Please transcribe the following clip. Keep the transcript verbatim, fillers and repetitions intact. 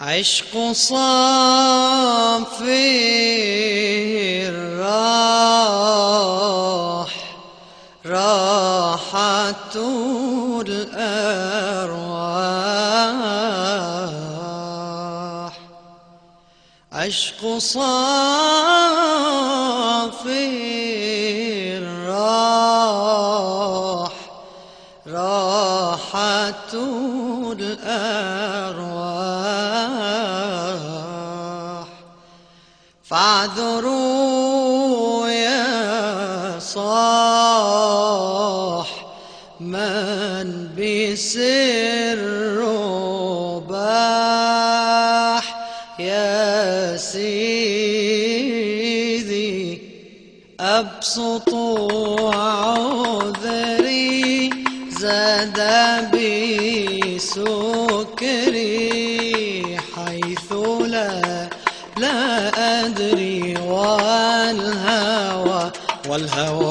عشق صافي الراح راحة الأرواح. عشق صافي الراح راحة الأرواح. فاعذروا يا صاح من بسر باح يا سيدي أبسط عذري زاد بسكري حيث لا لا أدري والهوى والهوى